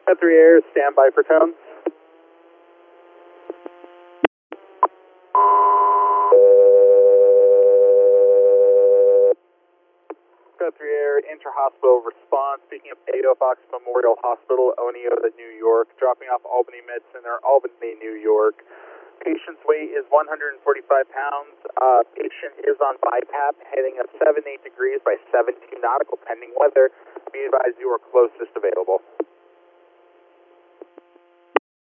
3 Air, stand by for tone. Got 3 Air, inter-hospital response, speaking of AO Fox Memorial Hospital, Oneonta, New York, dropping off Albany Med Center, Albany, New York. Patient's weight is 145 pounds. Patient is on BiPAP, heading of 78 degrees by 72 nautical pending weather. Be advised you are closest available.